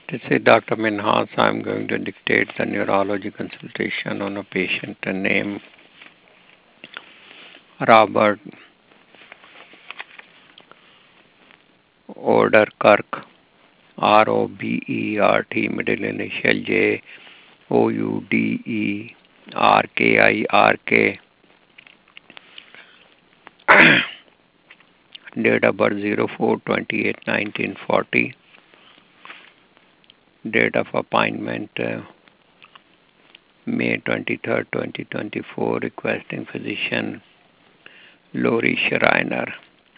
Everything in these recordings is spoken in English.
This is Dr. Minhas. I'm going to dictate the neurology consultation on a patient named Robert Ouderkirk, Robert, middle initial Jouderkirk, date of birth 04/28/1940, date of appointment May 23rd, 2024, requesting physician Lori Schreiner,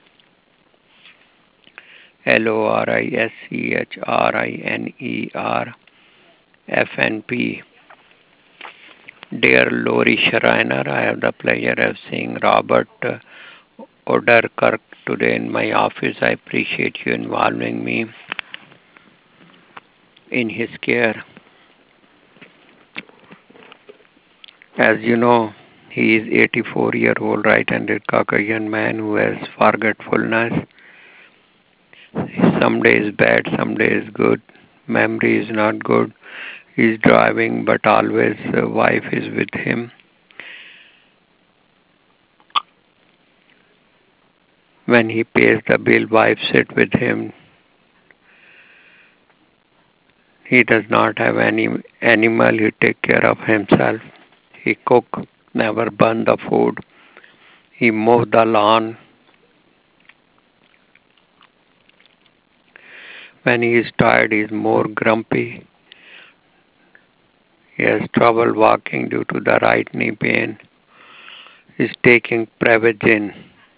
Lorischreiner, FNP. Dear Lori Schreiner, I have the pleasure of seeing Robert Ouderkirk today in my office. I appreciate you involving me in his care. As you know, he is 84-year-old right-handed Caucasian man who has forgetfulness. Some days bad, some days good. Memory is not good. He is driving, but always wife is with him. When he pays the bill, wife sit with him. He does not have any animal. He take care of himself. He cook, never burn the food. He mow the lawn. When he is tired, he is more grumpy. He has trouble walking due to the right knee pain. He is taking Prevagen.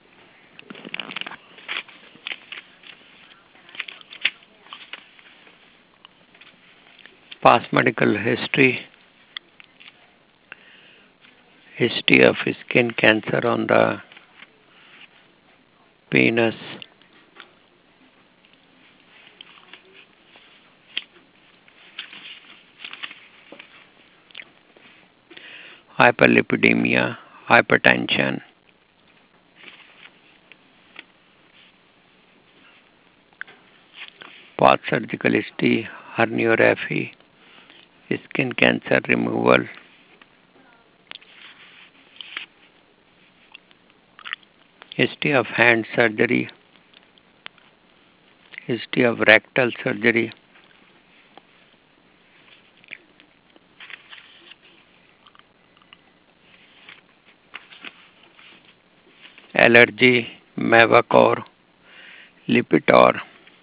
Past medical history. History of skin cancer on the penis. Hyperlipidemia, hypertension. Past surgical history, herniorrhaphy, skin cancer removal. History of hand surgery. History of rectal surgery. Allergy, Mavacor, Lipitor.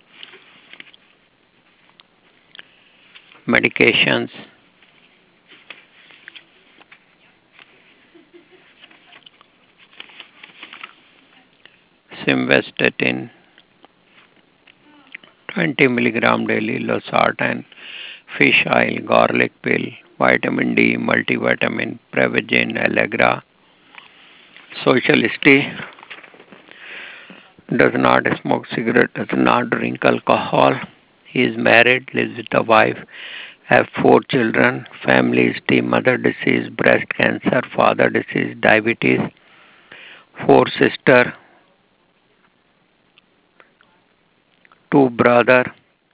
Medications. Simvastatin, 20 milligram daily, losartan, fish oil, garlic pill, vitamin D, multivitamin, Prevagen, Allegra. Social history. Does not smoke cigarette, does not drink alcohol. He is married, lives with a wife, have 4 children. Family history, mother disease, breast cancer, father disease, diabetes, 4 sister, 2 brother.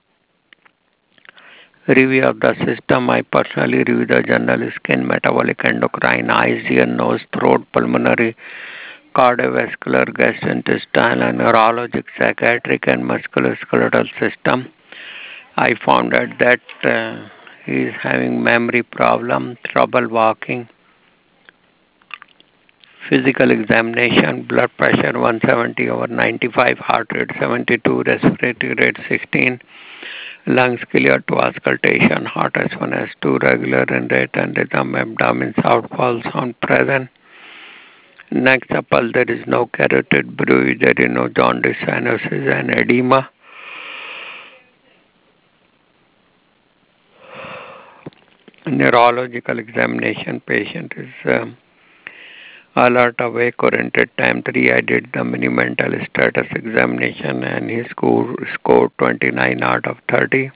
Review of the system. I personally review the general skin, metabolic, endocrine, eyes, ear, nose, throat, pulmonary, cardiovascular, gastrointestinal, neurologic, psychiatric, and musculoskeletal system. I found out that he is having memory problem, trouble walking. Physical examination, blood pressure 170/95, heart rate 72, respiratory rate 16, lungs clear to auscultation, heart S1, S2, regular in rate and rhythm, abdomen outfall sound present. Next supple, there is no carotid bruise, there is no jaundice, cyanosis, and edema. Neurological examination, patient is alert, awake, oriented, time 3. I did the mini mental status examination and he scored 29 out of 30.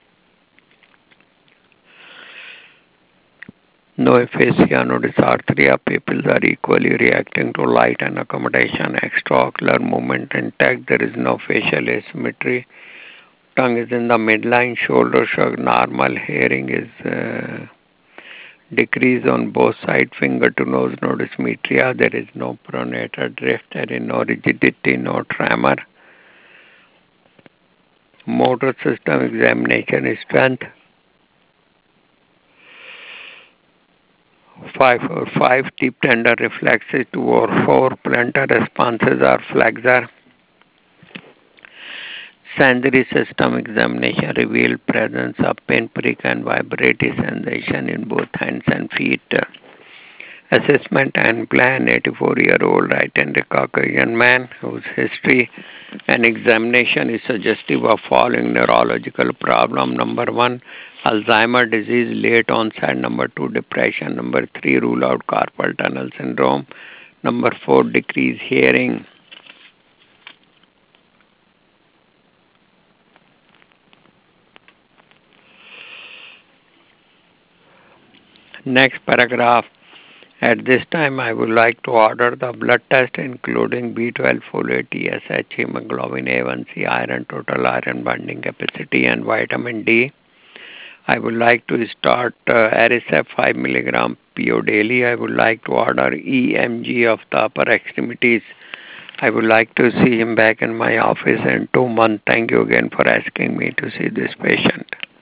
No aphasia, no dysarthria, pupils are equally reacting to light and accommodation, extraocular movement intact, there is no facial asymmetry. Tongue is in the midline, shoulder shrug, normal. Hearing is decrease on both sides, finger to nose, no dysmetria. There is no pronator drift. There is no rigidity, no tremor. Motor system examination is strength. 5 deep tender reflexes, 2 or 4 plantar responses are flexor. Sensory system examination revealed presence of pinprick and vibratory sensation in both hands and feet. Assessment and plan 84-year-old right-handed Caucasian man whose history and examination is suggestive of following neurological problem. Number 1, Alzheimer's disease, late onset. Number 2, depression. Number 3, rule out carpal tunnel syndrome. Number 4, decreased hearing. Next paragraph. At this time, I would like to order the blood test including B12, folate, TSH, hemoglobin A1C, iron, total iron binding capacity, and vitamin D. I would like to start Aricept 5 mg PO daily. I would like to order EMG of the upper extremities. I would like to see him back in my office in 2 months. Thank you again for asking me to see this patient.